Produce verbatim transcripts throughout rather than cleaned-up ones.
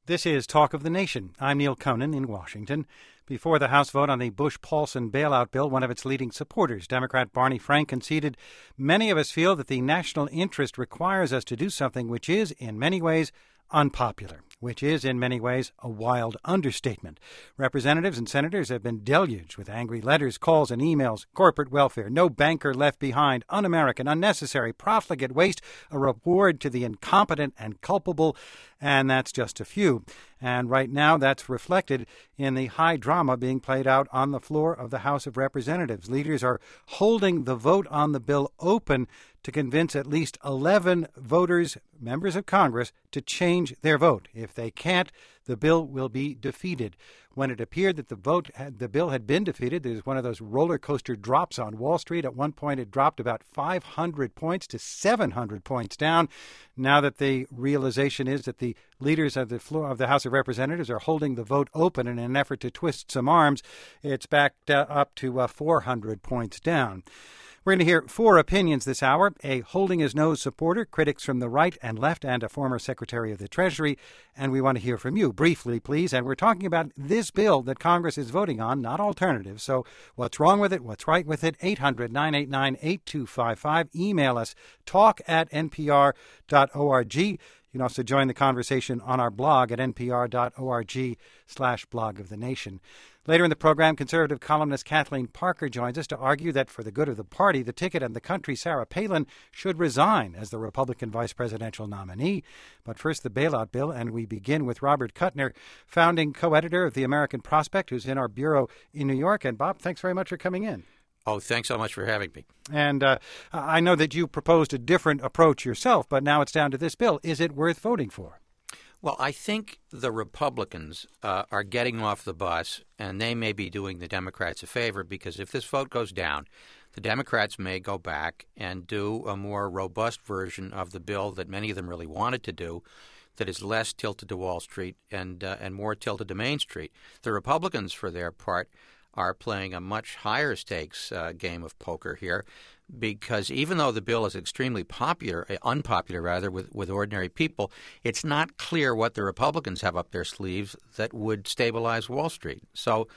This is Talk of the Nation. I'm Neil Conan in Washington. Before the House vote on the Bush-Paulson bailout bill, one of its leading supporters, Democrat Barney Frank, conceded, "Many of us feel that the national interest requires us to do something which is, in many ways, unpopular," which is, in many ways, a wild understatement. Representatives and senators have been deluged with angry letters, calls, and emails. Corporate welfare, no banker left behind, un-American, unnecessary, profligate waste, a reward to the incompetent and culpable, and that's just a few. And right now, that's reflected in the high drama being played out on the floor of the House of Representatives. Leaders are holding the vote on the bill open to convince at least eleven voters, members of Congress, to change their vote. If they can't, the bill will be defeated. When it appeared that the vote, had, the bill had been defeated, there's one of those roller coaster drops on Wall Street. At one point, it dropped about five hundred points to seven hundred points down. Now that the realization is that the leaders of the floor of the House of Representatives are holding the vote open in an effort to twist some arms, it's backed uh, up to uh, four hundred points down. We're going to hear four opinions this hour: a holding his nose supporter, critics from the right and left, and a former Secretary of the Treasury. And we want to hear from you briefly, please. And we're talking about this bill that Congress is voting on, not alternatives. So what's wrong with it? What's right with it? eight hundred, nine eight nine, eight two five five. Email us, talk at n p r dot org. You can also join the conversation on our blog at n p r dot org slash blog of the nation. Later in the program, conservative columnist Kathleen Parker joins us to argue that for the good of the party, the ticket, and the country, Sarah Palin should resign as the Republican vice presidential nominee. But first, the bailout bill, and we begin with Robert Kuttner, founding co-editor of the American Prospect, who's in our bureau in New York. And Bob, thanks very much for coming in. Oh, thanks so much for having me. And uh, I know that you proposed a different approach yourself, but now it's down to this bill. Is it worth voting for? Well, I think the Republicans uh, are getting off the bus, and they may be doing the Democrats a favor, because if this vote goes down, the Democrats may go back and do a more robust version of the bill that many of them really wanted to do, that is less tilted to Wall Street and uh, and more tilted to Main Street. The Republicans, for their part, are playing a much higher stakes uh, game of poker here, because even though the bill is extremely popular, unpopular rather, with, with ordinary people, it's not clear what the Republicans have up their sleeves that would stabilize Wall Street. So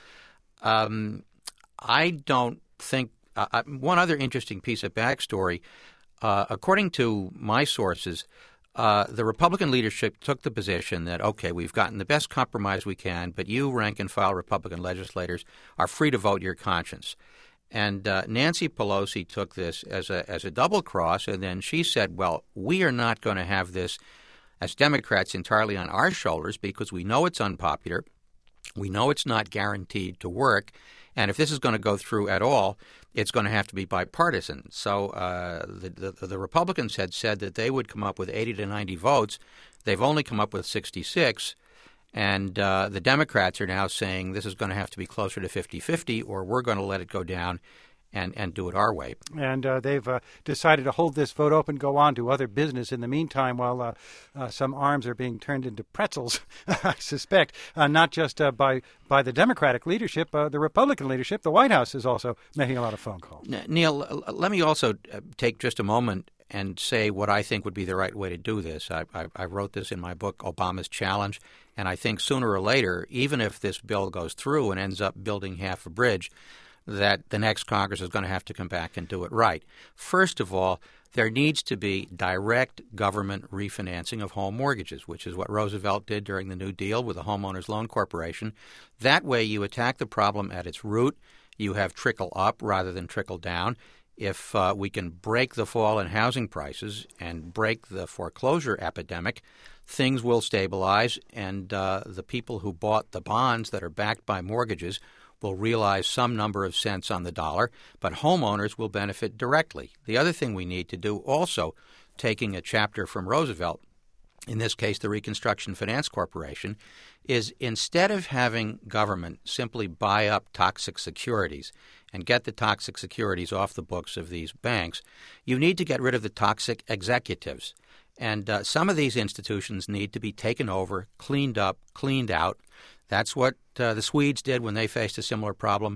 um, I don't think uh, – one other interesting piece of backstory, uh, according to my sources, Uh, the Republican leadership took the position that, okay, we've gotten the best compromise we can, but you, rank-and-file Republican legislators, are free to vote your conscience. And uh, Nancy Pelosi took this as a as a double cross, and then she said, well, we are not going to have this as Democrats entirely on our shoulders, because we know it's unpopular. We know it's not guaranteed to work. And if this is going to go through at all, it's going to have to be bipartisan. So uh, the, the, the Republicans had said that they would come up with eighty to ninety votes. They've only come up with sixty-six. And uh, the Democrats are now saying this is going to have to be closer to fifty-fifty, or we're going to let it go down and, and do it our way. And uh, they've uh, decided to hold this vote open, go on to other business in the meantime, while uh, uh, some arms are being turned into pretzels, I suspect, uh, not just uh, by by the Democratic leadership, uh, the Republican leadership. The White House is also making a lot of phone calls. Neil, let me also take just a moment and say what I think would be the right way to do this. I, I, I wrote this in my book, Obama's Challenge, and I think sooner or later, even if this bill goes through and ends up building half a bridge, that the next Congress is going to have to come back and do it right. First of all, there needs to be direct government refinancing of home mortgages, which is what Roosevelt did during the New Deal with the Homeowners Loan Corporation. That way you attack the problem at its root. You have trickle up rather than trickle down. If uh, we can break the fall in housing prices and break the foreclosure epidemic, things will stabilize, and uh, the people who bought the bonds that are backed by mortgages will realize some number of cents on the dollar, but homeowners will benefit directly. The other thing we need to do, also taking a chapter from Roosevelt, in this case the Reconstruction Finance Corporation, is instead of having government simply buy up toxic securities and get the toxic securities off the books of these banks, you need to get rid of the toxic executives. And uh, some of these institutions need to be taken over, cleaned up, cleaned out. That's what uh, the Swedes did when they faced a similar problem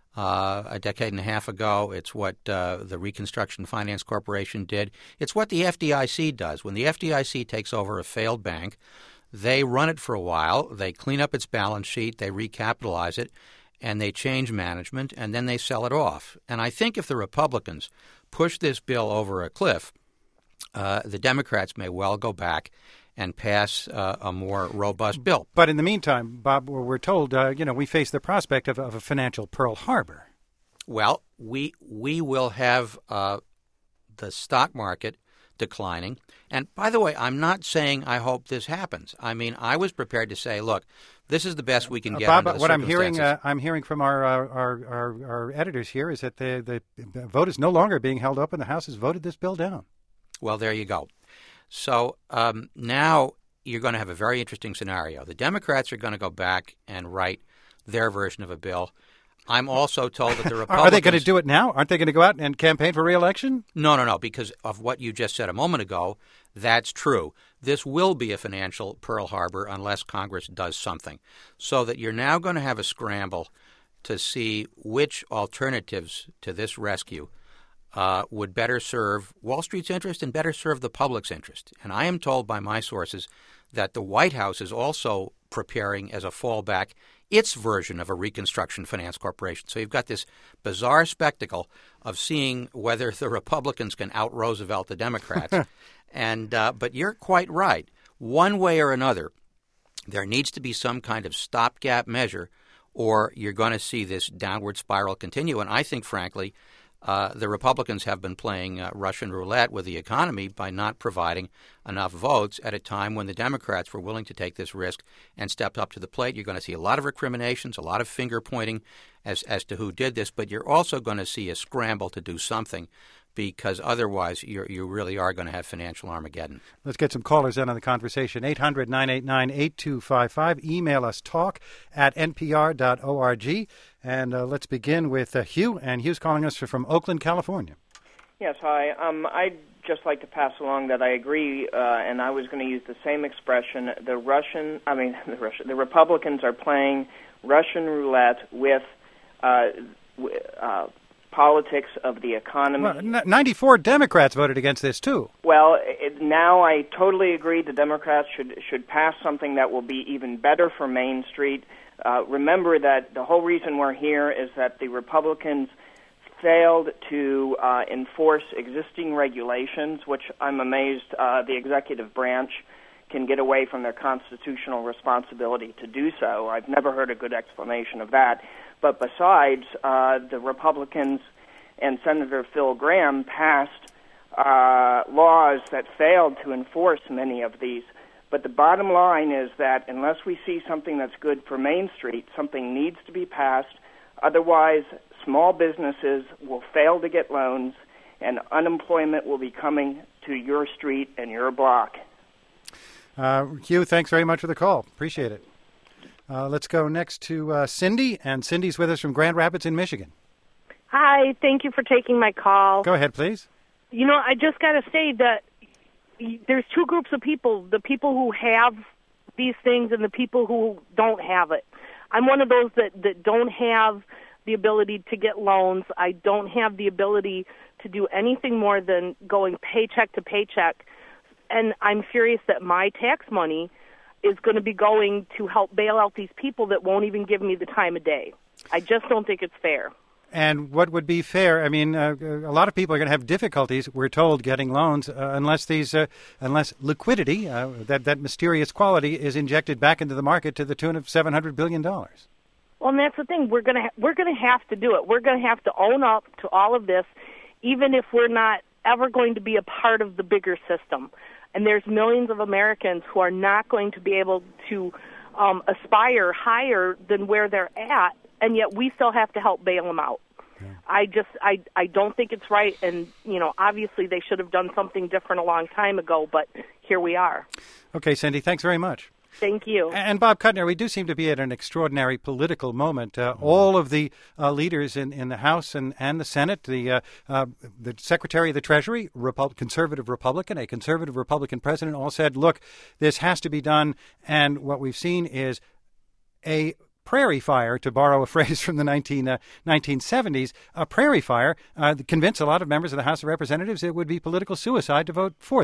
uh, a decade and a half ago. It's what uh, the Reconstruction Finance Corporation did. It's what the F D I C does. When the F D I C takes over a failed bank, They run it for a while. They clean up its balance sheet. They recapitalize it, and they change management, and then they sell it off. And I think if the Republicans push this bill over a cliff, uh, the Democrats may well go back and pass uh, a more robust bill. But in the meantime, Bob, we're told, uh, you know, we face the prospect of, of a financial Pearl Harbor. Well, we we will have uh, the stock market declining. And by the way, I'm not saying I hope this happens. I mean, I was prepared to say, look, this is the best we can get. Uh, Bob, under the what I'm hearing, circumstances. uh, I'm hearing from our, our our, our our editors here is that the the vote is no longer being held open. The House has voted this bill down. Well, there you go. So um, now you're going to have a very interesting scenario. The Democrats are going to go back and write their version of a bill. I'm also told that the Republicans... Are they going to do it now? Aren't they going to go out and campaign for re-election? No, no, no, because of what you just said a moment ago, that's true. This will be a financial Pearl Harbor unless Congress does something. So that you're now going to have a scramble to see which alternatives to this rescue Uh, would better serve Wall Street's interest and better serve the public's interest. And I am told by my sources that the White House is also preparing as a fallback its version of a Reconstruction Finance Corporation. So you've got this bizarre spectacle of seeing whether the Republicans can out-Roosevelt the Democrats. and uh, But you're quite right. One way or another, there needs to be some kind of stopgap measure, or you're going to see this downward spiral continue. And I think, frankly, Uh, the Republicans have been playing uh, Russian roulette with the economy by not providing enough votes at a time when the Democrats were willing to take this risk and stepped up to the plate. You're going to see a lot of recriminations, a lot of finger pointing as, as to who did this, but you're also going to see a scramble to do something because otherwise you're, you really are going to have financial Armageddon. Let's get some callers in on the conversation. eight hundred, nine eight nine, eight two five five. Email us talk at n p r dot org. And uh, let's begin with uh, Hugh. And Hugh's calling us from Oakland, California. Yes, hi. Um, I'd just like to pass along that I agree, uh, and I was going to use the same expression. The Russian, I mean, the Russian, the Republicans are playing Russian roulette with uh, uh, politics of the economy. Well, n- ninety-four Democrats voted against this, too. Well, it, now I totally agree the Democrats should should pass something that will be even better for Main Street. Uh, remember that the whole reason we're here is that the Republicans failed to uh, enforce existing regulations, which I'm amazed uh, the executive branch can get away from their constitutional responsibility to do so. I've never heard a good explanation of that. But besides, uh, the Republicans and Senator Phil Gramm passed uh, laws that failed to enforce many of these. But the bottom line is that unless we see something that's good for Main Street, something needs to be passed. Otherwise, small businesses will fail to get loans, and unemployment will be coming to your street and your block. Uh, Hugh, thanks very much for the call. Appreciate it. Uh, let's go next to uh, Cindy, and Cindy's with us from Grand Rapids in Michigan. Hi, thank you for taking my call. Go ahead, please. You know, I just got to say that there's two groups of people, the people who have these things and the people who don't have it. I'm one of those that, that don't have the ability to get loans. I don't have the ability to do anything more than going paycheck to paycheck. And I'm furious that my tax money is going to be going to help bail out these people that won't even give me the time of day. I just don't think it's fair. And what would be fair? I mean, uh, a lot of people are going to have difficulties, we're told, getting loans uh, unless these, uh, unless liquidity, uh, that that mysterious quality, is injected back into the market to the tune of seven hundred billion dollars. Well, and that's the thing. We're going to ha- we're going to have to do it. We're going to have to own up to all of this, even if we're not ever going to be a part of the bigger system. And there's millions of Americans who are not going to be able to um, aspire higher than where they're at, and yet we still have to help bail them out. Yeah. I just, I, I don't think it's right, and, you know, obviously they should have done something different a long time ago, but here we are. Okay, Cindy, thanks very much. Thank you. And Bob Kuttner, we do seem to be at an extraordinary political moment. Uh, all of the uh, leaders in, in the House and, and the Senate, the uh, uh, the Secretary of the Treasury, Repu- conservative Republican, a conservative Republican president, all said, look, this has to be done. And what we've seen is a prairie fire, to borrow a phrase from the nineteen, uh, nineteen seventies, a prairie fire uh, that convinced a lot of members of the House of Representatives it would be political suicide to vote for this.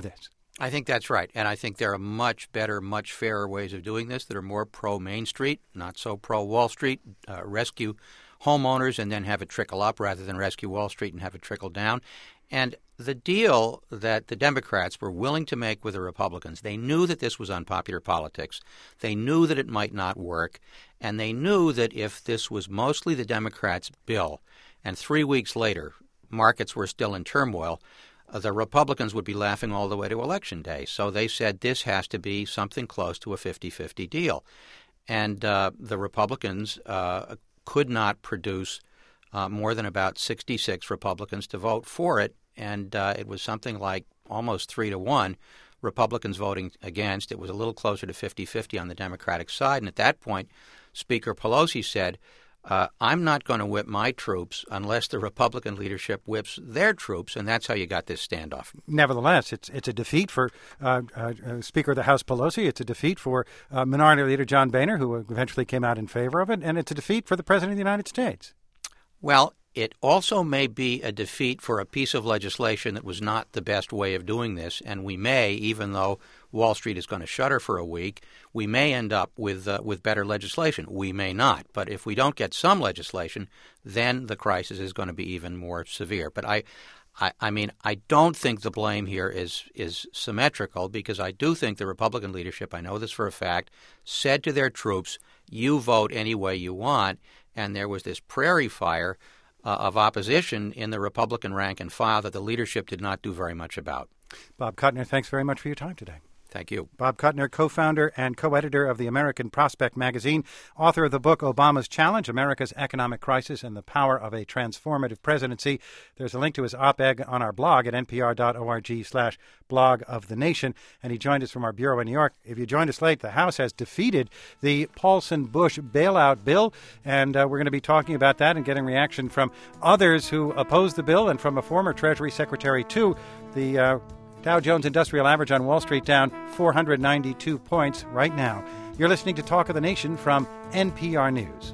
I think that's right. And I think there are much better, much fairer ways of doing this that are more pro-Main Street, not so pro-Wall Street. Uh, rescue homeowners and then have it trickle up rather than rescue Wall Street and have it trickle down. And the deal that the Democrats were willing to make with the Republicans, they knew that this was unpopular politics. They knew that it might not work. And they knew that if this was mostly the Democrats' bill and three weeks later markets were still in turmoil, uh, the Republicans would be laughing all the way to Election Day. So they said this has to be something close to a fifty-fifty deal. And uh, the Republicans uh, could not produce uh, more than about sixty-six Republicans to vote for it. And uh, it was something like almost three to one Republicans voting against. It was a little closer to fifty-fifty on the Democratic side. And at that point, Speaker Pelosi said, uh, I'm not going to whip my troops unless the Republican leadership whips their troops. And that's how you got this standoff. Nevertheless, it's it's a defeat for uh, uh, Speaker of the House Pelosi. It's a defeat for uh, Minority Leader John Boehner, who eventually came out in favor of it. And it's a defeat for the President of the United States. Well, it also may be a defeat for a piece of legislation that was not the best way of doing this, and we may, even though Wall Street is going to shutter for a week, we may end up with uh, with better legislation. We may not. But if we don't get some legislation, then the crisis is going to be even more severe. But I, I, I mean, I don't think the blame here is is symmetrical, because I do think the Republican leadership, I know this for a fact, said to their troops, you vote any way you want, and there was this prairie fire Uh, of opposition in the Republican rank and file that the leadership did not do very much about. Bob Kuttner, thanks very much for your time today. Thank you. Bob Kuttner, co-founder and co-editor of the American Prospect magazine, author of the book Obama's Challenge, America's Economic Crisis and the Power of a Transformative Presidency. There's a link to his op-ed on our blog at npr.org slash blog of the nation. And he joined us from our bureau in New York. If you joined us late, the House has defeated the Paulson-Bush bailout bill. And uh, we're going to be talking about that and getting reaction from others who oppose the bill and from a former Treasury Secretary, too. The uh, Dow Jones Industrial Average on Wall Street down four hundred ninety-two points right now. You're listening to Talk of the Nation from N P R News.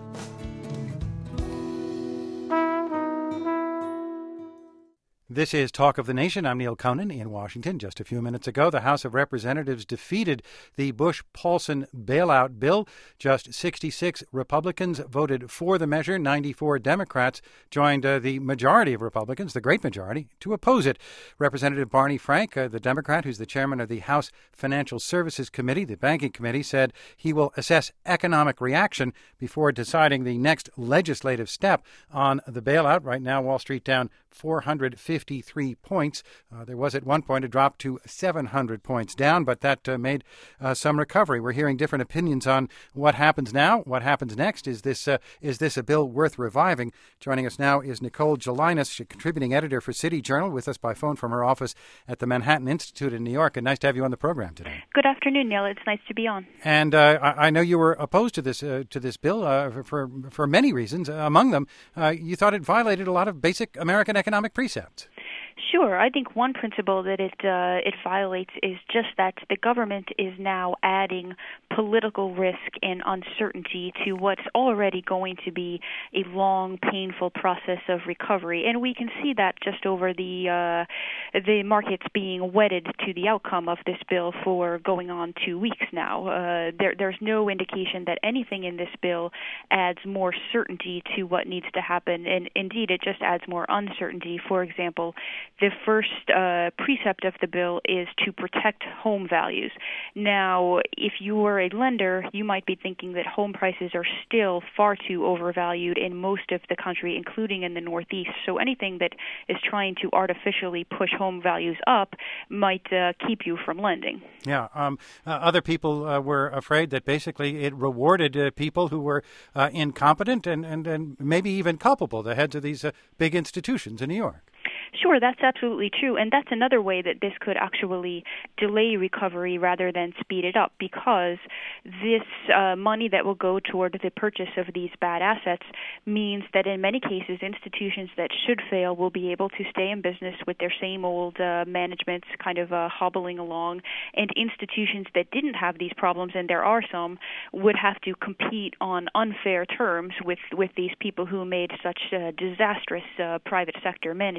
This is Talk of the Nation. I'm Neil Conan in Washington. Just a few minutes ago, the House of Representatives defeated the Bush-Paulson bailout bill. Just sixty-six Republicans voted for the measure. ninety-four Democrats joined uh, the majority of Republicans, the great majority, to oppose it. Representative Barney Frank, uh, the Democrat who's the chairman of the House Financial Services Committee, the Banking Committee, said he will assess economic reaction before deciding the next legislative step on the bailout. Right now, Wall Street down four hundred fifty-three points. Uh, there was at one point a drop to seven hundred points down, but that uh, made uh, some recovery. We're hearing different opinions on what happens now, what happens next. Is this uh, is this a bill worth reviving? Joining us now is Nicole Gelinas, a contributing editor for City Journal, with us by phone from her office at the Manhattan Institute in New York. And nice to have you on the program today. Good afternoon, Neil. It's nice to be on. And uh, I, I know you were opposed to this uh, to this bill uh, for for many reasons. Uh, among them, uh, you thought it violated a lot of basic American economic precepts. Sure. I think one principle that it uh, it violates is just that the government is now adding political risk and uncertainty to what's already going to be a long, painful process of recovery. And we can see that just over the uh, the markets being wedded to the outcome of this bill for going on two weeks now. Uh, there, there's no indication that anything in this bill adds more certainty to what needs to happen. And indeed, it just adds more uncertainty. For example, the first uh, precept of the bill is to protect home values. Now, if you were a lender, you might be thinking that home prices are still far too overvalued in most of the country, including in the Northeast. So anything that is trying to artificially push home values up might uh, keep you from lending. Yeah. Um, uh, other people uh, were afraid that basically it rewarded uh, people who were uh, incompetent and, and, and maybe even culpable, the heads of these uh, big institutions in New York. Sure, that's absolutely true. And that's another way that this could actually delay recovery rather than speed it up, because this uh, money that will go toward the purchase of these bad assets means that in many cases institutions that should fail will be able to stay in business with their same old uh, managements kind of uh, hobbling along, and institutions that didn't have these problems, and there are some, would have to compete on unfair terms with, with these people who made such uh, disastrous uh, private sector management mistakes.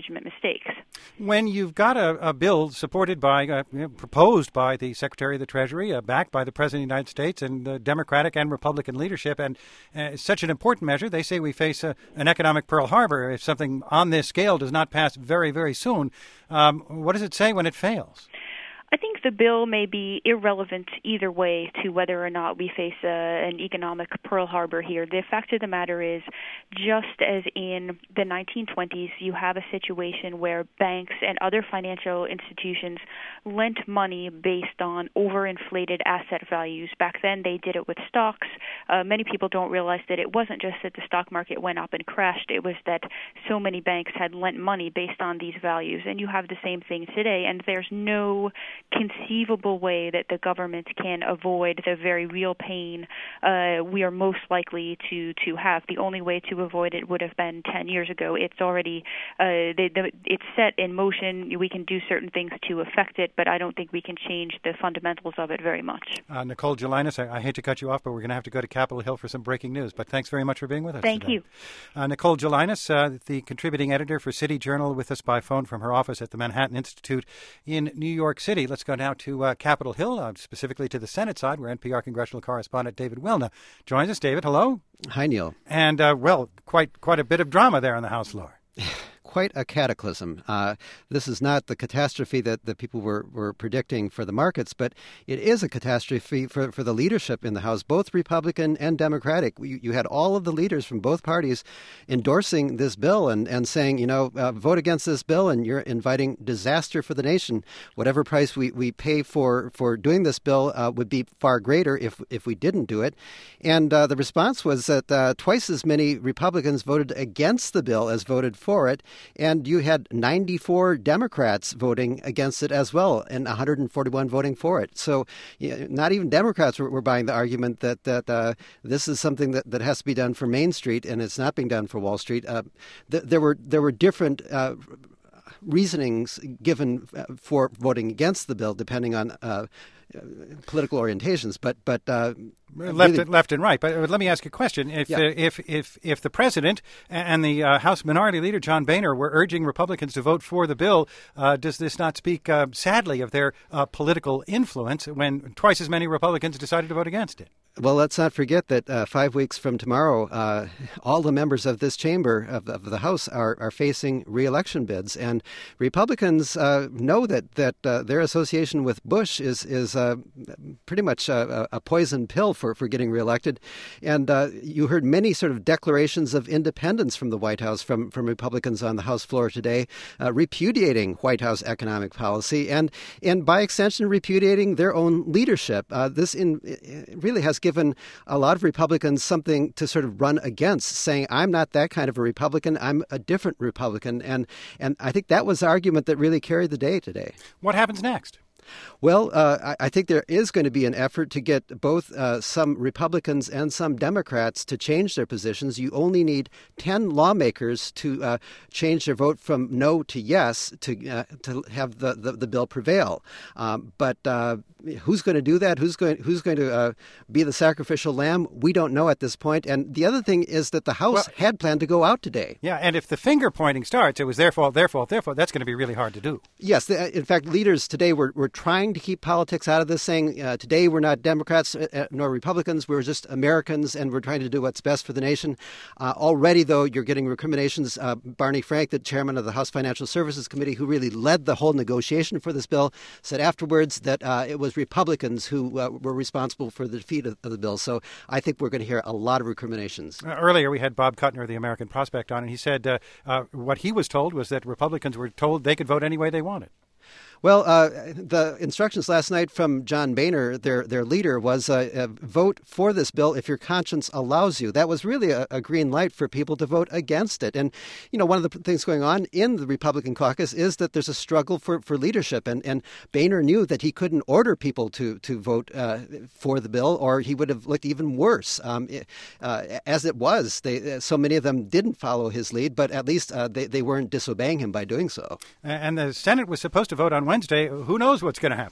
mistakes. When you've got a, a bill supported by, uh, you know, proposed by the Secretary of the Treasury, uh, backed by the President of the United States and the Democratic and Republican leadership, and uh, such an important measure, they say we face a, an economic Pearl Harbor if something on this scale does not pass very, very soon. Um, what does it say when it fails? I think the bill may be irrelevant either way to whether or not we face a, an economic Pearl Harbor here. The fact of the matter is, just as in the nineteen twenties, you have a situation where banks and other financial institutions lent money based on overinflated asset values. Back then, they did it with stocks. Uh, many people don't realize that it wasn't just that the stock market went up and crashed. It was that so many banks had lent money based on these values. And you have the same thing today, and there's no conceivable way that the government can avoid the very real pain uh, we are most likely to, to have. The only way to avoid it would have been ten years ago. It's already uh, the, the, it's set in motion. We can do certain things to affect it, but I don't think we can change the fundamentals of it very much. Uh, Nicole Gelinas, I, I hate to cut you off, but we're going to have to go to Capitol Hill for some breaking news. But thanks very much for being with us Thank today. you. Uh, Nicole Gelinas, uh, the contributing editor for City Journal, with us by phone from her office at the Manhattan Institute in New York City. Let's go now to uh, Capitol Hill, uh, specifically to the Senate side, where N P R congressional correspondent David Wilna joins us. David, hello. Hi, Neil. And, uh, well, quite quite a bit of drama there on the House floor. Quite a cataclysm. Uh, this is not the catastrophe that, that people were, were predicting for the markets, but it is a catastrophe for, for the leadership in the House, both Republican and Democratic. You, you had all of the leaders from both parties endorsing this bill and, and saying, you know, uh, vote against this bill and you're inviting disaster for the nation. Whatever price we, we pay for, for doing this bill uh, would be far greater if, if we didn't do it. And uh, the response was that uh, twice as many Republicans voted against the bill as voted for it. And you had ninety-four Democrats voting against it as well, and one hundred forty-one voting for it. So you know, not even Democrats were, were buying the argument that that uh, this is something that, that has to be done for Main Street, and it's not being done for Wall Street. Uh, th- there were there were different uh, reasonings given for voting against the bill, depending on uh, political orientations, but but uh, left really, and left and right. But let me ask you a question: If yeah. uh, if if if the president and the uh, House Minority Leader John Boehner were urging Republicans to vote for the bill, uh, does this not speak uh, sadly of their uh, political influence when twice as many Republicans decided to vote against it? Well, let's not forget that uh, five weeks from tomorrow, uh, all the members of this chamber of, of the House are, are facing re-election bids, and Republicans uh, know that that uh, their association with Bush is is uh, pretty much a, a poison pill for, for getting reelected. And uh, you heard many sort of declarations of independence from the White House from, from Republicans on the House floor today, uh, repudiating White House economic policy and and by extension repudiating their own leadership. Uh, this in really has given a lot of Republicans something to sort of run against, saying, I'm not that kind of a Republican, I'm a different Republican. And, and I think that was the argument that really carried the day today. What happens next? Well, uh, I think there is going to be an effort to get both uh, some Republicans and some Democrats to change their positions. You only need ten lawmakers to uh, change their vote from no to yes to uh, to have the, the, the bill prevail. Um, but uh, who's going to do that? Who's going who's going to uh, be the sacrificial lamb? We don't know at this point. And the other thing is that the House well, had planned to go out today. Yeah, and if the finger pointing starts, it was their fault, their fault, their fault. That's going to be really hard to do. Yes, the, in fact, leaders today were were trying to keep politics out of this, saying uh, today we're not Democrats uh, nor Republicans, we're just Americans, and we're trying to do what's best for the nation. Uh, already, though, you're getting recriminations. Uh, Barney Frank, the chairman of the House Financial Services Committee, who really led the whole negotiation for this bill, said afterwards that uh, it was Republicans who uh, were responsible for the defeat of, of the bill. So I think we're going to hear a lot of recriminations. Uh, earlier, we had Bob Kuttner of the American Prospect on, and he said uh, uh, what he was told was that Republicans were told they could vote any way they wanted. Well, uh, the instructions last night from John Boehner, their their leader, was uh, uh, vote for this bill if your conscience allows you. That was really a, a green light for people to vote against it. And, you know, one of the things going on in the Republican caucus is that there's a struggle for, for leadership. And, and Boehner knew that he couldn't order people to, to vote uh, for the bill, or he would have looked even worse. Um, uh, as it was, they, so many of them didn't follow his lead, but at least uh, they, they weren't disobeying him by doing so. And the Senate was supposed to vote on Wednesday. Who knows what's going to happen?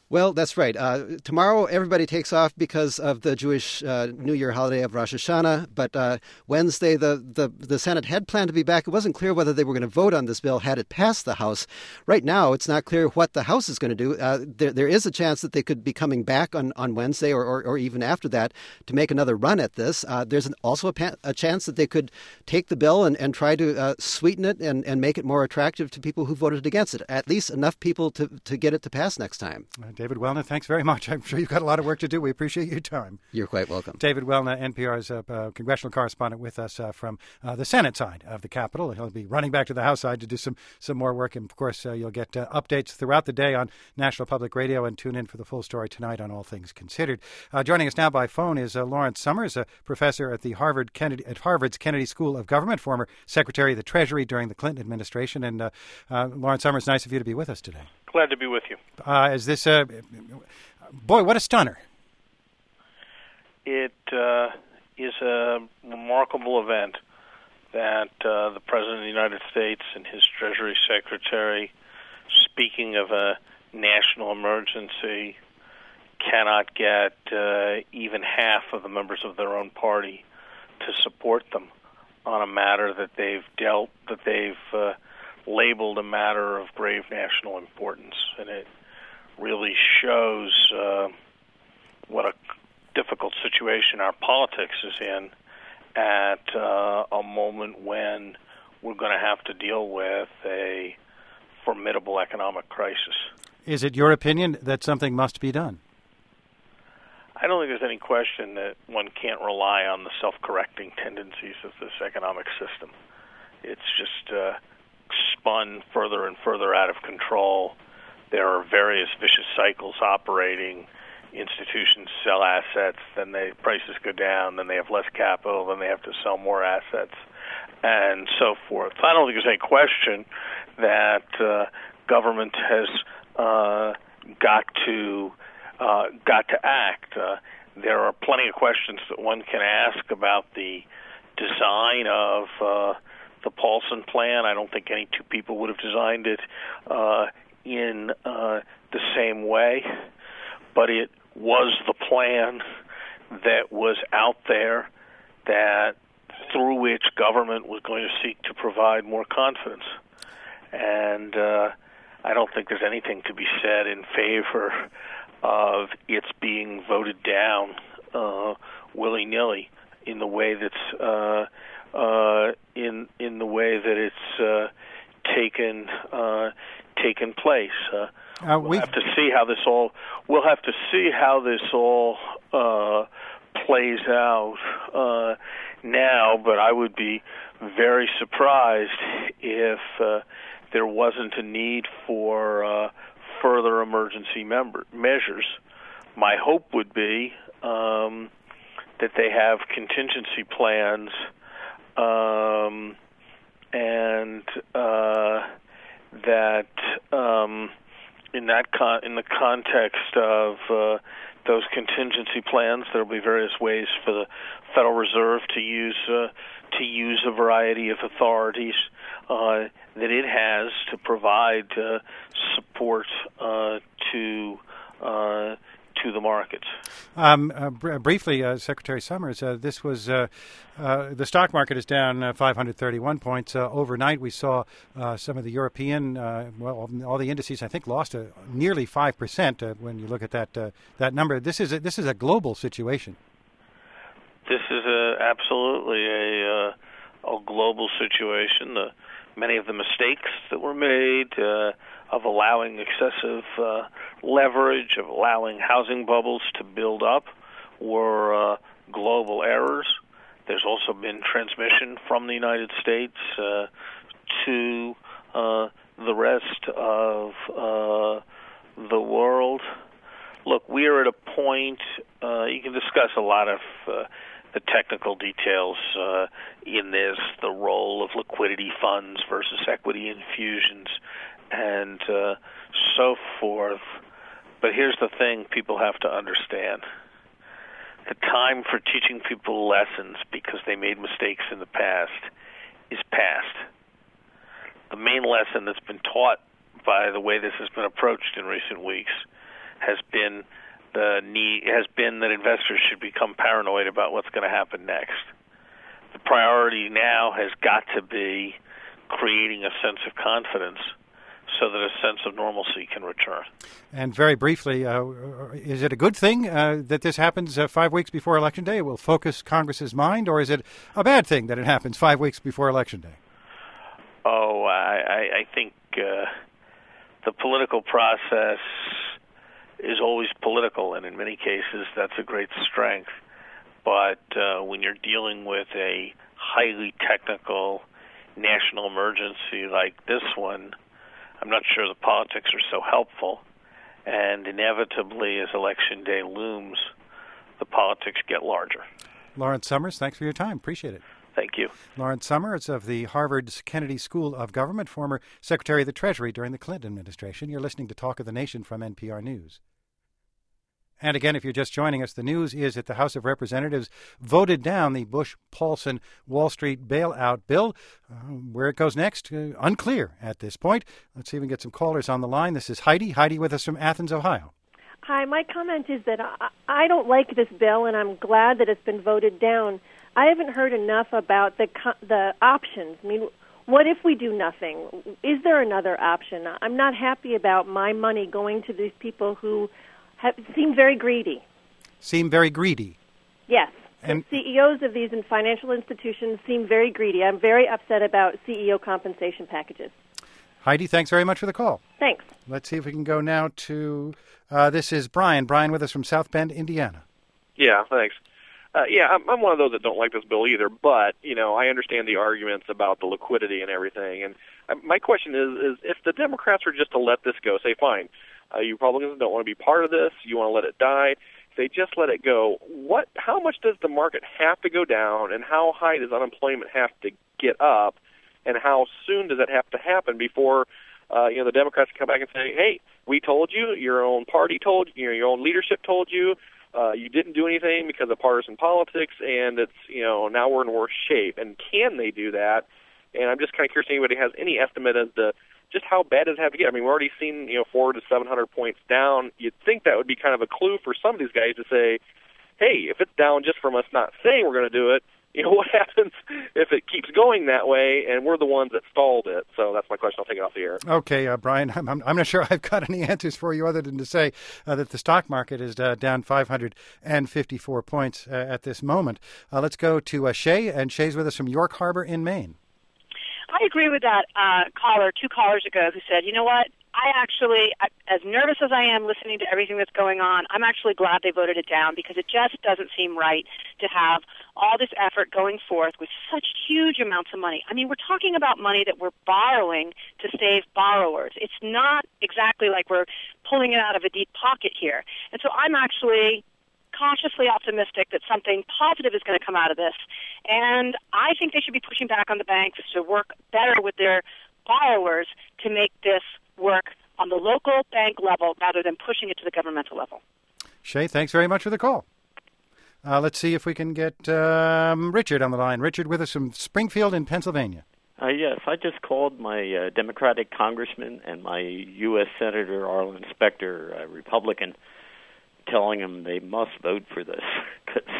Well, that's right. Uh, tomorrow, everybody takes off because of the Jewish uh, New Year holiday of Rosh Hashanah. But uh, Wednesday, the, the, the Senate had planned to be back. It wasn't clear whether they were going to vote on this bill had it passed the House. Right now, it's not clear what the House is going to do. Uh, there, there is a chance that they could be coming back on, on Wednesday or, or, or even after that to make another run at this. Uh, there's an, also a, pa- a chance that they could take the bill and, and try to uh, sweeten it and, and make it more attractive to people who voted against it. At least enough people to, to get it to pass next time. Uh, David Wellna, thanks very much. I'm sure you've got a lot of work to do. We appreciate your time. You're quite welcome. David Wellna, N P R's uh, uh, congressional correspondent with us uh, from uh, the Senate side of the Capitol. He'll be running back to the House side to do some, some more work. And, of course, uh, you'll get uh, updates throughout the day on National Public Radio, and tune in for the full story tonight on All Things Considered. Uh, joining us now by phone is uh, Lawrence Summers, a professor at the Harvard Kennedy, at Harvard's Kennedy School of Government, former Secretary of the Treasury during the Clinton administration. And, uh, uh, Lawrence Summers, nice of you to be with us today. Glad to be with you. Uh, is this a... Boy, what a stunner. It uh, is a remarkable event that uh, the President of the United States and his Treasury Secretary, speaking of a national emergency, cannot get uh, even half of the members of their own party to support them on a matter that they've dealt, that they've uh, labeled a matter of grave national importance. And it really shows uh, what a difficult situation our politics is in at uh, a moment when we're going to have to deal with a formidable economic crisis. Is it your opinion that something must be done? I don't think there's any question that one can't rely on the self-correcting tendencies of this economic system. It's just uh, spun further and further out of control. There are various vicious cycles operating. Institutions sell assets, then the prices go down, then they have less capital, then they have to sell more assets, and so forth. I don't think there's any question that uh, government has uh, got to uh, got to act. Uh, there are plenty of questions that one can ask about the design of uh, the Paulson plan. I don't think any two people would have designed it uh, in uh, the same way, but it was the plan that was out there that through which government was going to seek to provide more confidence. And uh, I don't think there's anything to be said in favor of its being voted down uh, willy-nilly in the way that's uh, uh, in in the way that it's uh, taken uh, taken place. Uh, uh, we'll have to see how this all. We'll have to see how this all uh, plays out uh, now. But I would be very surprised if uh, there wasn't a need for uh, further emergency member measures. My hope would be um, that they have contingency plans um, and uh, that um, in that con- in the context of uh, those contingency plans, there will be various ways for the Federal Reserve to use uh, to use a variety of authorities uh, that it has to provide uh, support uh, to uh, to the markets. Um, uh, br- briefly, uh, Secretary Summers, uh, this was uh, uh, the stock market is down uh, five hundred thirty-one points uh, overnight. We saw uh, some of the European, uh, well, all the indices, I think, lost uh, nearly five percent uh, when you look at that uh, that number. This is a, this is a global situation. This is a, absolutely a, uh, a global situation. The, many of the mistakes that were made uh, of allowing excessive uh, leverage, of allowing housing bubbles to build up, were uh, global errors. There's also been transmission from the United States uh, to uh, the rest of uh, the world. Look, we are at a point, uh, you can discuss a lot of uh, the technical details uh, in this, the role of liquidity funds versus equity infusions, and uh, so forth. But here's the thing people have to understand. The time for teaching people lessons because they made mistakes in the past is past. The main lesson that's been taught by the way this has been approached in recent weeks has been the need has been that investors should become paranoid about what's going to happen next. The priority now has got to be creating a sense of confidence so that a sense of normalcy can return. And very briefly, uh, is it a good thing uh, that this happens uh, five weeks before Election Day? It will focus Congress's mind, or is it a bad thing that it happens five weeks before Election Day? Oh, I, I, I think uh, the political process is always political, and in many cases that's a great strength. But uh, when you're dealing with a highly technical national emergency like this one, I'm not sure the politics are so helpful. And inevitably, as Election Day looms, the politics get larger. Lawrence Summers, thanks for your time. Appreciate it. Thank you. Lawrence Summers of the Harvard's Kennedy School of Government, former Secretary of the Treasury during the Clinton administration. You're listening to Talk of the Nation from N P R News. And again, if you're just joining us, the news is that the House of Representatives voted down the Bush-Paulson Wall Street bailout bill. Uh, where it goes next, uh, unclear at this point. Let's see if we can get some callers on the line. This is Heidi. Heidi with us from Athens, Ohio. Hi, my comment is that I, I don't like this bill, and I'm glad that it's been voted down. I haven't heard enough about the the options. I mean, what if we do nothing? Is there another option? I'm not happy about my money going to these people who have, seem very greedy. Seem very greedy? Yes. And the C E Os of these financial institutions seem very greedy. I'm very upset about C E O compensation packages. Heidi, thanks very much for the call. Thanks. Let's see if we can go now to, uh, this is Brian. Brian with us from South Bend, Indiana. Yeah, thanks. Uh, yeah, I'm, I'm one of those that don't like this bill either, but, you know, I understand the arguments about the liquidity and everything. And uh, my question is, is if the Democrats were just to let this go, say, fine, uh, you Republicans don't want to be part of this, you want to let it die, if they just let it go, what? How much does the market have to go down, and how high does unemployment have to get up, and how soon does that have to happen before, uh, you know, the Democrats come back and say, hey, we told you, your own party told you, your own leadership told you, Uh, you didn't do anything because of partisan politics, and it's, you know, now we're in worse shape. And can they do that? And I'm just kind of curious if anybody has any estimate as to just how bad does it have to get. I mean, we've already seen, you know, four to seven hundred points down. You'd think that would be kind of a clue for some of these guys to say, hey, if it's down just from us not saying we're going to do it, you know, what happens if it keeps going that way and we're the ones that stalled it? So that's my question. I'll take it off the air. Okay, uh, Brian, I'm, I'm not sure I've got any answers for you other than to say uh, that the stock market is uh, down five hundred fifty-four points uh, at this moment. Uh, let's go to uh, Shay, and Shay's with us from York Harbor in Maine. I agree with that uh, caller two callers ago who said, you know what, I actually, I, as nervous as I am listening to everything that's going on, I'm actually glad they voted it down because it just doesn't seem right to have all this effort going forth with such huge amounts of money. I mean, we're talking about money that we're borrowing to save borrowers. It's not exactly like we're pulling it out of a deep pocket here. And so I'm actually cautiously optimistic that something positive is going to come out of this. And I think they should be pushing back on the banks to work better with their borrowers to make this work on the local bank level rather than pushing it to the governmental level. Shay, thanks very much for the call. Uh, let's see if we can get um, Richard on the line. Richard with us from Springfield in Pennsylvania. Uh, yes, I just called my uh, Democratic congressman and my U S Senator Arlen Specter, uh, Republican, telling them they must vote for this because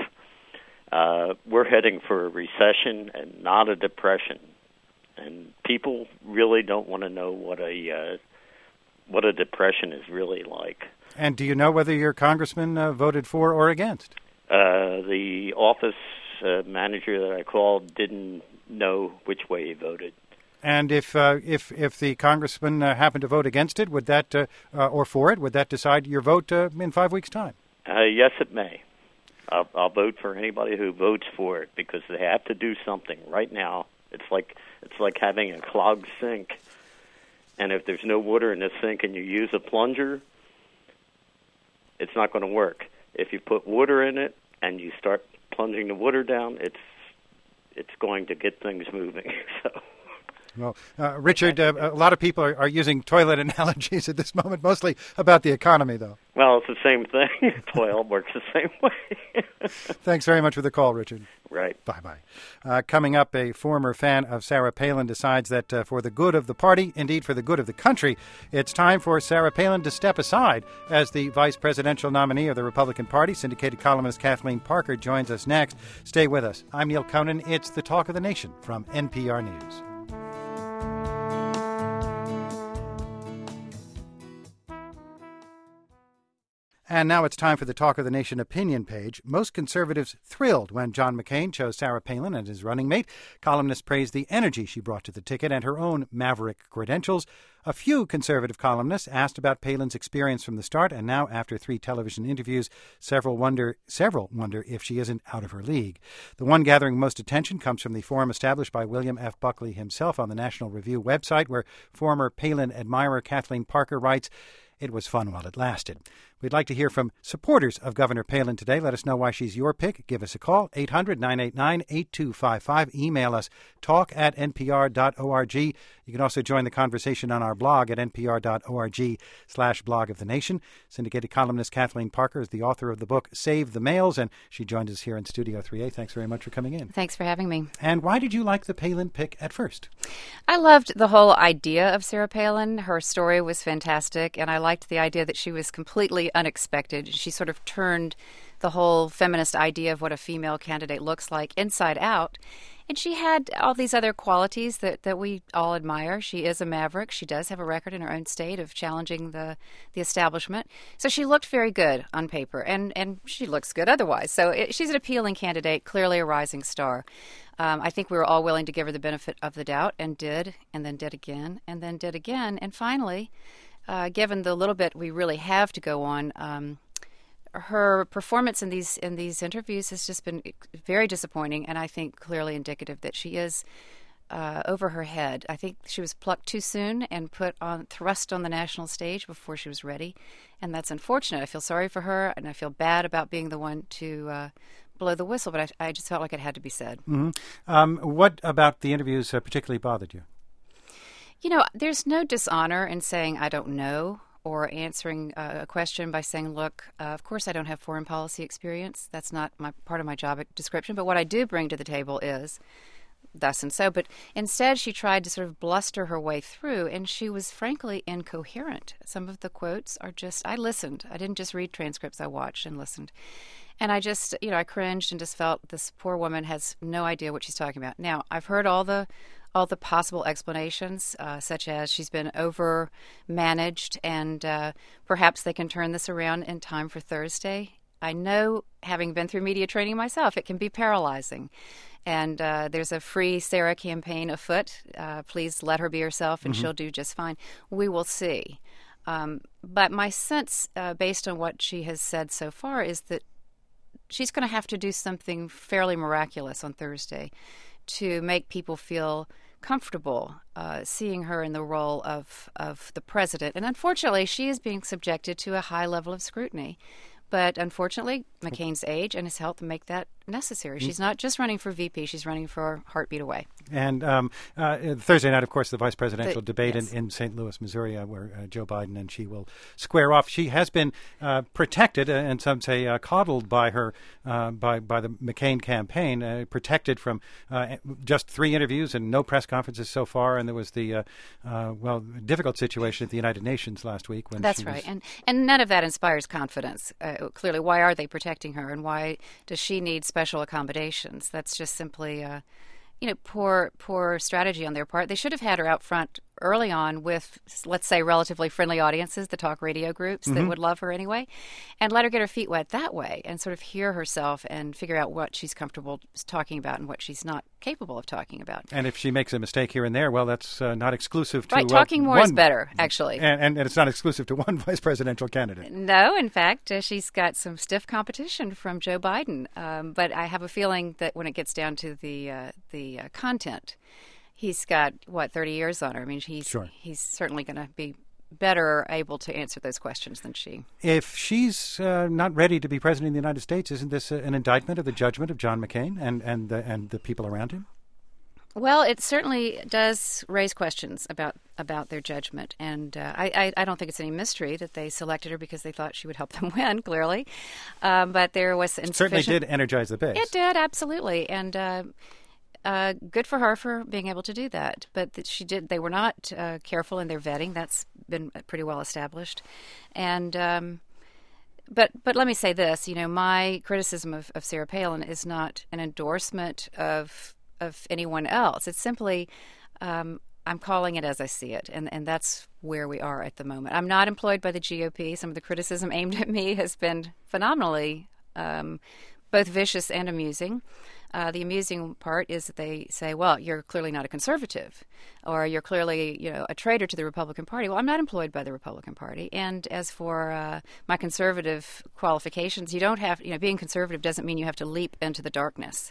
uh, we're heading for a recession and not a depression. And people really don't want to know what a uh, what a depression is really like. And do you know whether your congressman uh, voted for or against? Uh, the office uh, manager that I called didn't know which way he voted. And if uh, if if the congressman uh, happened to vote against it, would that uh, uh, or for it, would that decide your vote uh, in five weeks' time? Uh, yes, it may. I'll, I'll vote for anybody who votes for it because they have to do something right now. It's like it's like having a clogged sink, and if there's no water in the sink and you use a plunger, it's not going to work. If you put water in it and you start plunging the water down, it's it's going to get things moving. So. Well, uh, Richard, uh, a lot of people are, are using toilet analogies at this moment, mostly about the economy, though. Well, it's the same thing. Toilet works the same way. Thanks very much for the call, Richard. Right. Bye-bye. Uh, coming up, a former fan of Sarah Palin decides that uh, for the good of the party, indeed for the good of the country, it's time for Sarah Palin to step aside as the vice presidential nominee of the Republican Party. Syndicated columnist Kathleen Parker joins us next. Stay with us. I'm Neil Conan. It's The Talk of the Nation from N P R News. And now it's time for the Talk of the Nation opinion page. Most conservatives thrilled when John McCain chose Sarah Palin as his running mate. Columnists praised the energy she brought to the ticket and her own maverick credentials. A few conservative columnists asked about Palin's experience from the start, and now, after three television interviews, several wonder several wonder if she isn't out of her league. The one gathering most attention comes from the forum established by William F. Buckley himself on the National Review website, where former Palin admirer Kathleen Parker writes, "It was fun while it lasted." We'd like to hear from supporters of Governor Palin today. Let us know why she's your pick. Give us a call, eight hundred, nine eight nine, eight two five five. Email us, talk at n p r dot org. You can also join the conversation on our blog at n p r dot org slash blog of the nation. Syndicated columnist Kathleen Parker is the author of the book Save the Males, and she joined us here in Studio three A. Thanks very much for coming in. Thanks for having me. And why did you like the Palin pick at first? I loved the whole idea of Sarah Palin. Her story was fantastic, and I liked the idea that she was completely unexpected. She sort of turned the whole feminist idea of what a female candidate looks like inside out. And she had all these other qualities that, that we all admire. She is a maverick. She does have a record in her own state of challenging the, the establishment. So she looked very good on paper, and, and she looks good otherwise. So it, she's an appealing candidate, clearly a rising star. Um, I think we were all willing to give her the benefit of the doubt, and did, and then did again, and then did again. And finally, uh, given the little bit we really have to go on, um, her performance in these in these interviews has just been very disappointing, and I think clearly indicative that she is uh, over her head. I think she was plucked too soon and put on thrust on the national stage before she was ready, and that's unfortunate. I feel sorry for her, and I feel bad about being the one to uh, blow the whistle, but I, I just felt like it had to be said. Mm-hmm. Um, what about the interviews uh, particularly bothered you? You know, there's no dishonor in saying I don't know, or answering uh, a question by saying, look, uh, of course I don't have foreign policy experience. That's not my part of my job description. But what I do bring to the table is thus and so. But instead she tried to sort of bluster her way through, and she was frankly incoherent. Some of the quotes are just, I listened. I didn't just read transcripts. I watched and listened. And I just, you know, I cringed and just felt this poor woman has no idea what she's talking about. Now, I've heard all the all the possible explanations, uh, such as she's been over-managed, and uh, perhaps they can turn this around in time for Thursday. I know, having been through media training myself, it can be paralyzing. And uh, there's a free Sarah campaign afoot. Uh, please let her be herself, and mm-hmm. she'll do just fine. We will see. Um, but my sense, uh, based on what she has said so far, is that she's going to have to do something fairly miraculous on Thursday to make people feel comfortable uh, seeing her in the role of, of the president. And unfortunately, she is being subjected to a high level of scrutiny. But unfortunately, McCain's age and his health make that necessary. She's not just running for V P, she's running for heartbeat away. And um, uh, Thursday night, of course, the vice presidential the, debate yes. in, in Saint Louis, Missouri, uh, where uh, Joe Biden and she will square off. She has been uh, protected, uh, and some say uh, coddled by her, uh, by by the McCain campaign, uh, protected from uh, just three interviews and no press conferences so far. And there was the, uh, uh, well, difficult situation at the United Nations last week. When That's she right. Was... And, and none of that inspires confidence. Uh, clearly, why are they protecting her, and why does she need special accommodations? That's just simply, uh, you know, poor poor strategy on their part. They should have had her out front early on with, let's say, relatively friendly audiences, the talk radio groups mm-hmm. that would love her anyway, and let her get her feet wet that way and sort of hear herself and figure out what she's comfortable talking about and what she's not capable of talking about. And if she makes a mistake here and there, well, that's uh, not exclusive to... Right, talking uh, more one, is better, actually. And, and, and it's not exclusive to one vice presidential candidate. No, in fact, uh, she's got some stiff competition from Joe Biden. Um, but I have a feeling that when it gets down to the, uh, the uh, content... He's got, what, thirty years on her. I mean, he's sure. he's certainly going to be better able to answer those questions than she. If she's uh, not ready to be president of the United States, isn't this an indictment of the judgment of John McCain and, and, the, and the people around him? Well, it certainly does raise questions about, about their judgment, and uh, I, I, I don't think it's any mystery that they selected her because they thought she would help them win, clearly. Um, but there was insufficient... It certainly did energize the base. It did, absolutely, and uh, uh, good for her for being able to do that. But that she did. They were not uh, careful in their vetting. That's been pretty well established, and... Um, But but let me say this, you know, my criticism of, of Sarah Palin is not an endorsement of of anyone else. It's simply um, I'm calling it as I see it, and, and that's where we are at the moment. I'm not employed by the G O P. Some of the criticism aimed at me has been phenomenally um, both vicious and amusing. Uh, the amusing part is that they say, well, you're clearly not a conservative, or you're clearly, you know, a traitor to the Republican Party. Well, I'm not employed by the Republican Party. And as for uh, my conservative qualifications, you don't have, you know, being conservative doesn't mean you have to leap into the darkness.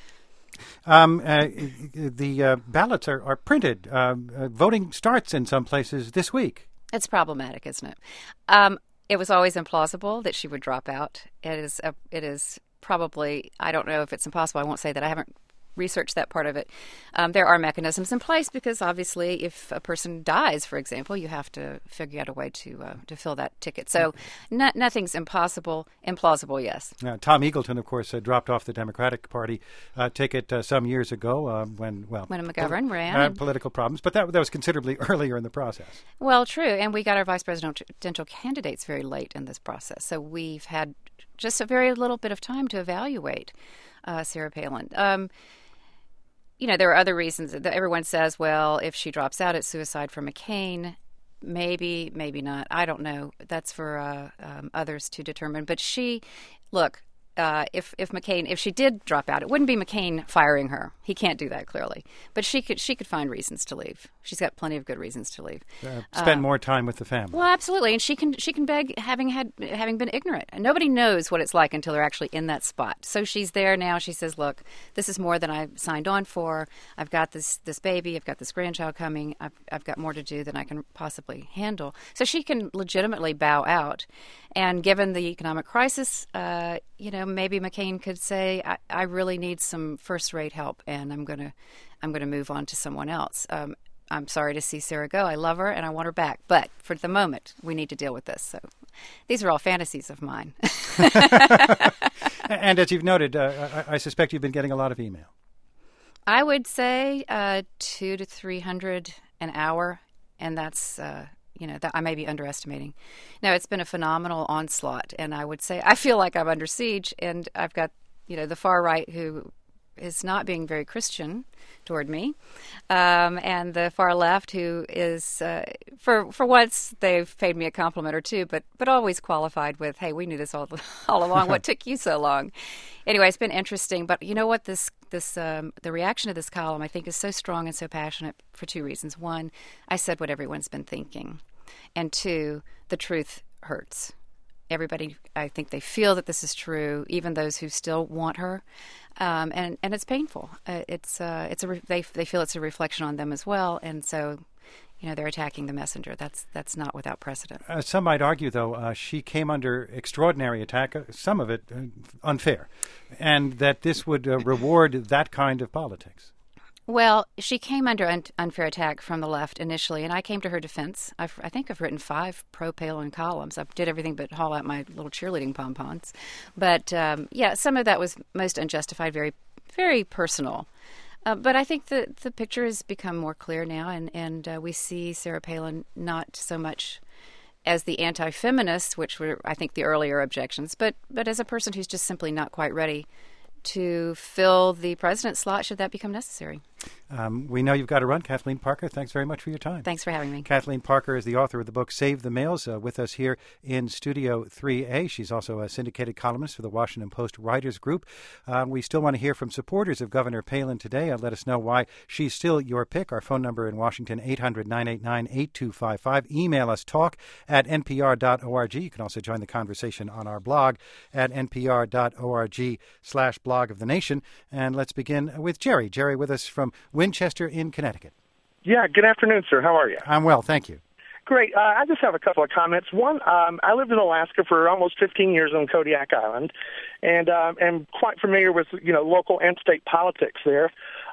Um, uh, the uh, ballots are, are printed. Uh, uh, voting starts in some places this week. It's problematic, isn't it? Um, it was always implausible that she would drop out. It is a, it is probably, I don't know if it's impossible. I won't say that. I haven't researched that part of it. Um, there are mechanisms in place because obviously if a person dies, for example, you have to figure out a way to uh, to fill that ticket. So no, nothing's impossible. Implausible, yes. Uh, Tom Eagleton, of course, uh, dropped off the Democratic Party uh, ticket uh, some years ago uh, when, well... When McGovern pol- ran. Uh, political problems, but that, that was considerably earlier in the process. Well, true, and we got our vice presidential candidates very late in this process. So we've had just a very little bit of time to evaluate uh, Sarah Palin. Um, you know, there are other reasons that everyone says, well, if she drops out, it's suicide for McCain. Maybe, maybe not. I don't know. That's for uh, um, others to determine. But she, look, uh, if if McCain, if she did drop out, it wouldn't be McCain firing her. He can't do that, clearly. But she could she could find reasons to leave. She's got plenty of good reasons to leave. Uh, spend uh, more time with the family. Well, absolutely, and she can she can beg having had having been ignorant. And nobody knows what it's like until they're actually in that spot. So she's there now. She says, "Look, this is more than I signed on for. I've got this this baby. I've got this grandchild coming. I've I've got more to do than I can possibly handle." So she can legitimately bow out. And given the economic crisis, uh, you know, maybe McCain could say, I, I really need some first-rate help, and I'm gonna, I'm gonna move on to someone else. Um, I'm sorry to see Sarah go. I love her, and I want her back. But for the moment, we need to deal with this. So these are all fantasies of mine. And as you've noted, uh, I, I suspect you've been getting a lot of email. I would say uh, two to three hundred an hour, and that's. Uh, You know, that I may be underestimating. No, it's been a phenomenal onslaught, and I would say I feel like I'm under siege, and I've got, you know, the far right who is not being very Christian toward me, um, and the far left who is, uh, for for once, they've paid me a compliment or two, but but always qualified with, hey, we knew this all all along. What took you so long? Anyway, it's been interesting, but you know what? This this um, the reaction to this column, I think, is so strong and so passionate for two reasons. One, I said what everyone's been thinking. And two, the truth hurts. Everybody, I think they feel that this is true, even those who still want her, um, and and it's painful. Uh, it's uh, it's a re- they they feel it's a reflection on them as well, and so, you know, they're attacking the messenger. That's that's not without precedent. Uh, some might argue, though, uh, she came under extraordinary attack, uh, some of it uh, unfair, and that this would uh, reward that kind of politics. Well, she came under un- unfair attack from the left initially, and I came to her defense. I've, I think I've written five pro-Palin columns. I did everything but haul out my little cheerleading pom-poms. But, um, yeah, some of that was most unjustified, very, very personal. Uh, but I think the, the picture has become more clear now, and, and uh, we see Sarah Palin not so much as the anti-feminist, which were, I think, the earlier objections, but, but as a person who's just simply not quite ready to fill the president's slot should that become necessary. Um, we know you've got to run. Kathleen Parker, thanks very much for your time. Thanks for having me. Kathleen Parker is the author of the book Save the Males, uh, with us here in Studio three A. She's also a syndicated columnist for the Washington Post Writers Group. Uh, we still want to hear from supporters of Governor Palin today. Uh, let us know why she's still your pick. Our phone number in Washington, eight hundred, nine eight nine, eight two five five. Email us, talk at n p r dot org. You can also join the conversation on our blog at n p r dot org slash blog of the nation. And let's begin with Jerry. Jerry with us from Winchester in Connecticut. Yeah, good afternoon, sir. How are you? I'm well, thank you. Great. Uh, I just have a couple of comments. One, um, I lived in Alaska for almost fifteen years on Kodiak Island, and um, am quite familiar with, you know, local and state politics there.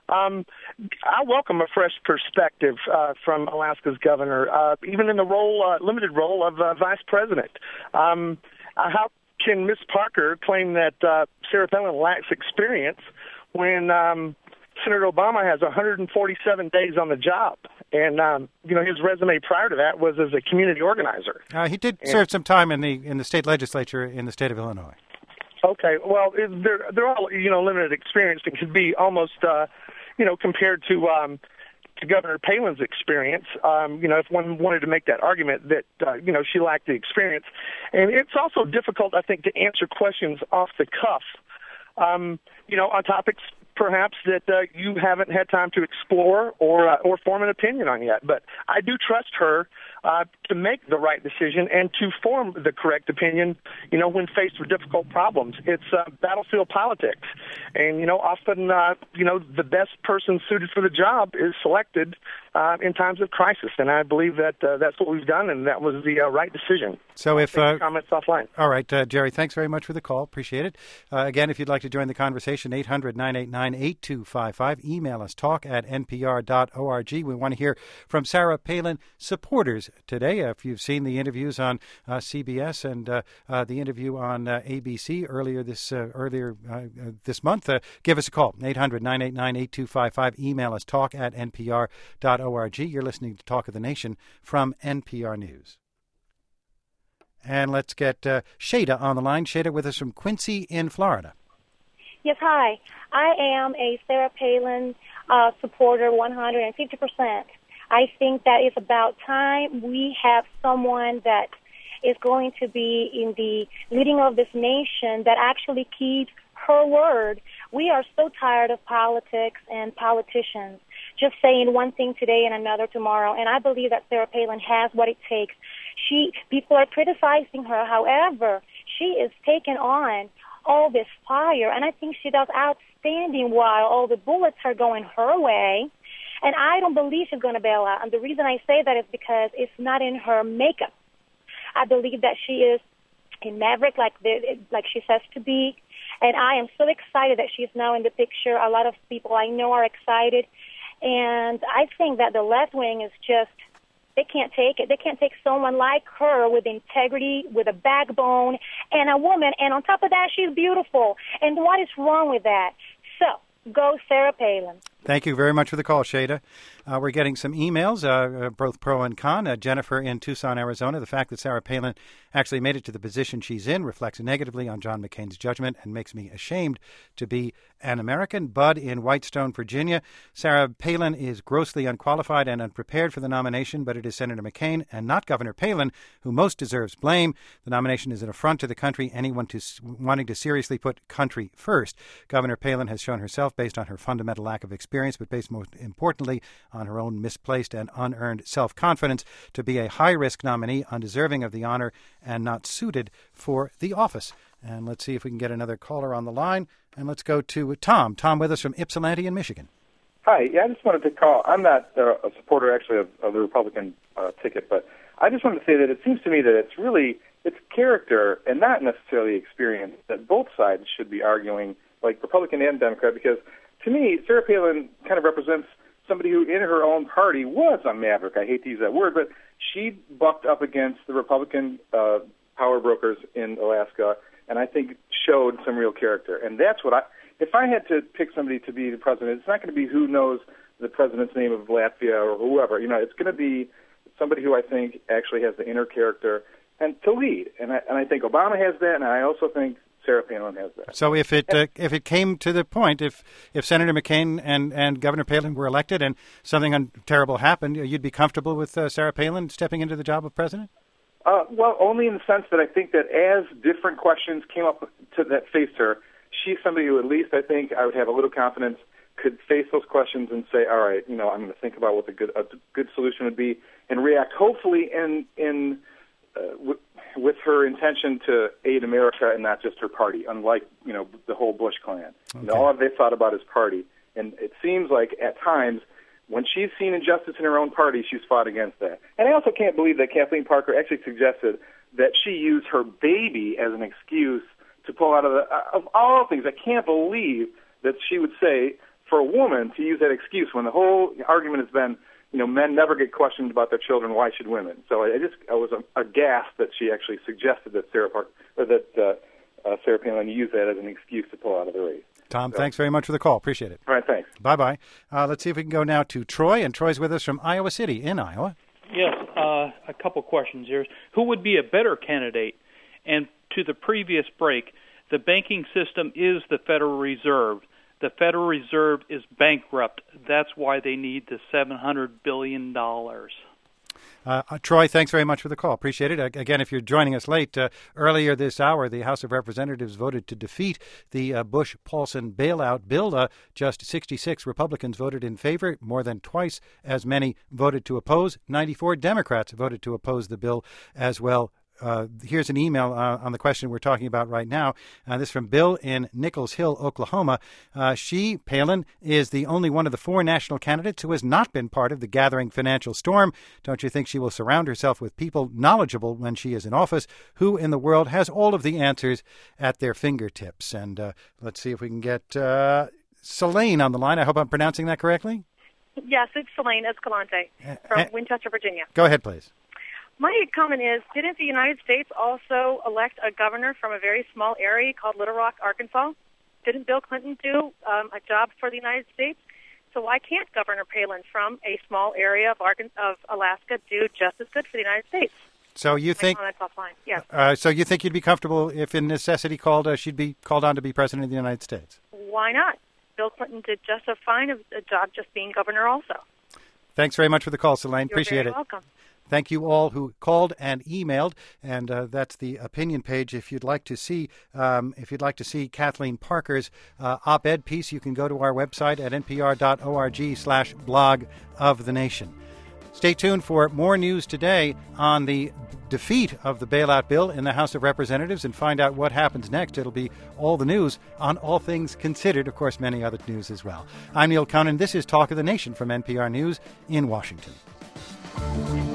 Um, I welcome a fresh perspective uh, from Alaska's governor, uh, even in the role, uh, limited role of uh, vice president. Um, uh, how can Miz Parker claim that uh, Sarah Palin lacks experience when um, Senator Obama has one hundred forty-seven days on the job? And, um, you know, his resume prior to that was as a community organizer. Uh, he did and, serve some time in the in the state legislature in the state of Illinois. Okay, well, it, they're they're all, you know, limited experience and could be almost, uh, you know, compared to um, to Governor Palin's experience. Um, you know, if one wanted to make that argument that uh, you know she lacked the experience, and it's also difficult, I think, to answer questions off the cuff. Um, you know, on topics perhaps that uh, you haven't had time to explore or uh, or form an opinion on yet. But I do trust her uh, to make the right decision and to form the correct opinion, you know, when faced with difficult problems. It's uh, battlefield politics. And, you know, often, uh, you know, the best person suited for the job is selected uh, in times of crisis. And I believe that uh, that's what we've done, and that was the uh, right decision. So if uh, comments offline. All right, uh, Jerry, thanks very much for the call. Appreciate it. Uh, again, if you'd like to join the conversation, eight hundred, nine eight nine, eight two five five. Email us, talk at n p r dot org. We want to hear from Sarah Palin supporters today. Uh, if you've seen the interviews on uh, C B S and uh, uh, the interview on uh, A B C earlier this uh, earlier uh, this month, uh, give us a call, eight hundred, nine eight nine, eight two five five. Email us, talk at n p r dot org. You're listening to Talk of the Nation from N P R News. And let's get uh, Shada on the line. Shada with us from Quincy in Florida. Yes, hi. I am a Sarah Palin uh, supporter one hundred fifty percent. I think that it's about time we have someone that is going to be in the leading of this nation that actually keeps her word. We are so tired of politics and politicians just saying one thing today and another tomorrow, and I believe that Sarah Palin has what it takes. She, people are criticizing her. However, she is taking on all this fire, and I think she does outstanding while all the bullets are going her way, and I don't believe she's going to bail out. And the reason I say that is because it's not in her makeup. I believe that she is a maverick like the, like she says to be, and I am so excited that she's now in the picture. A lot of people I know are excited, and I think that the left wing is just, they can't take it. They can't take someone like her with integrity, with a backbone, and a woman. And on top of that, she's beautiful. And what is wrong with that? So, go Sarah Palin. Thank you very much for the call, Shada. Uh, we're getting some emails, uh, both pro and con. Uh, Jennifer in Tucson, Arizona. The fact that Sarah Palin actually made it to the position she's in reflects negatively on John McCain's judgment and makes me ashamed to be an American. Bud in Whitestone, Virginia. Sarah Palin is grossly unqualified and unprepared for the nomination, but it is Senator McCain and not Governor Palin who most deserves blame. The nomination is an affront to the country, anyone to, wanting to seriously put country first. Governor Palin has shown herself, based on her fundamental lack of experience, but based most importantly on her own misplaced and unearned self-confidence, to be a high-risk nominee, undeserving of the honor and not suited for the office. And let's see if we can get another caller on the line. And let's go to Tom. Tom with us from Ypsilanti in Michigan. Hi. Yeah, I just wanted to call. I'm not uh, a supporter, actually, of, of the Republican uh, ticket, but I just wanted to say that it seems to me that it's really, it's character and not necessarily experience that both sides should be arguing, like Republican and Democrat, because to me, Sarah Palin kind of represents somebody who in her own party was a maverick. I hate to use that word, but she bucked up against the Republican uh, power brokers in Alaska, and I think showed some real character. And that's what I, if I had to pick somebody to be the president, it's not going to be who knows the president's name of Latvia or whoever. You know, it's going to be somebody who I think actually has the inner character and to lead. And I, and I think Obama has that, and I also think Sarah Palin has that. So if it uh, if it came to the point, if if Senator McCain and, and Governor Palin were elected and something un- terrible happened, you'd be comfortable with uh, Sarah Palin stepping into the job of president? Uh, well, only in the sense that I think that as different questions came up to that faced her, she's somebody who at least I think I would have a little confidence could face those questions and say, all right, you know, I'm going to think about what the good a good solution would be and react, hopefully in in uh, w- with her intention to aid America and not just her party, unlike, you know, the whole Bush clan. Okay. You know, all they thought about is party. And it seems like at times when she's seen injustice in her own party, she's fought against that. And I also can't believe that Kathleen Parker actually suggested that she use her baby as an excuse to pull out of the, of all things. I can't believe that she would say for a woman to use that excuse when the whole argument has been, you know, men never get questioned about their children. Why should women? So I, I just I was aghast that she actually suggested that Sarah Park or that uh, uh, Sarah Palin use that as an excuse to pull out of the race. Tom, so, thanks very much for the call. Appreciate it. All right, thanks. Bye-bye. Uh, let's see if we can go now to Troy, and Troy's with us from Iowa City in Iowa. Yes, uh, a couple questions here. Who would be a better candidate? And to the previous break, the banking system is the Federal Reserve. The Federal Reserve is bankrupt. That's why they need the seven hundred billion dollars. Uh, uh, Troy, thanks very much for the call. Appreciate it. Uh, again, if you're joining us late, uh, earlier this hour, the House of Representatives voted to defeat the uh, Bush-Paulson bailout bill. Uh, just sixty-six Republicans voted in favor. More than twice as many voted to oppose. ninety-four Democrats voted to oppose the bill as well. Uh, here's an email uh, on the question we're talking about right now. Uh, this is from Bill in Nichols Hill, Oklahoma. Uh, she, Palin, is the only one of the four national candidates who has not been part of the gathering financial storm. Don't you think she will surround herself with people knowledgeable when she is in office? Who in the world has all of the answers at their fingertips? And uh, let's see if we can get uh, Selene on the line. I hope I'm pronouncing that correctly. Yes, it's Selene Escalante from uh, Winchester, Virginia. Go ahead, please. My comment is, didn't the United States also elect a governor from a very small area called Little Rock, Arkansas? Didn't Bill Clinton do um, a job for the United States? So why can't Governor Palin from a small area of, Arkansas, of Alaska do just as good for the United States? So you think? My comment's offline. Yes. Uh, so you think you'd be comfortable if, in necessity, called uh, she'd be called on to be president of the United States? Why not? Bill Clinton did just as fine a, a job just being governor also. Thanks very much for the call, Selene. You're Appreciate very it. Welcome. Thank you all who called and emailed, and uh, that's the opinion page. If you'd like to see, um, if you'd like to see Kathleen Parker's uh, op-ed piece, you can go to our website at npr.org slash blog of the nation. Stay tuned for more news today on the defeat of the bailout bill in the House of Representatives and find out what happens next. It'll be all the news on All Things Considered, of course, many other news as well. I'm Neil Conan. This is Talk of the Nation from N P R News in Washington.